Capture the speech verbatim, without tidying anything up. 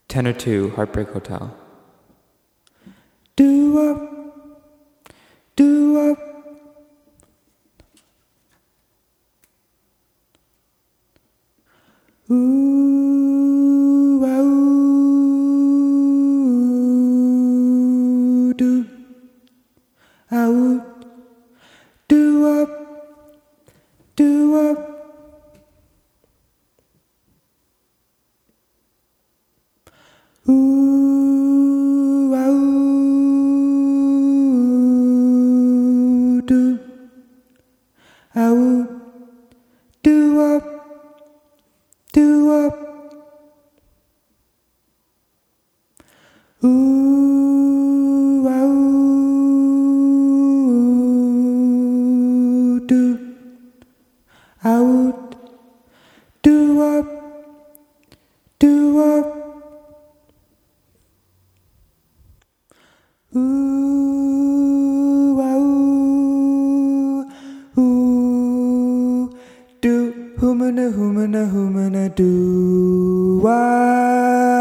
ten oh two Heartbreak Hotel. Do up, do up. Ooh, ah, ooh, do, ah, ooh, do up, do up. Ooh, ah, ooh, do, ah, ooh, do up, do up. Ooh, ah, ooh, do, ah, ooh, do up, do up. Ooh, ah, ooh, ooh, do, humana, humana, humana, do, ah.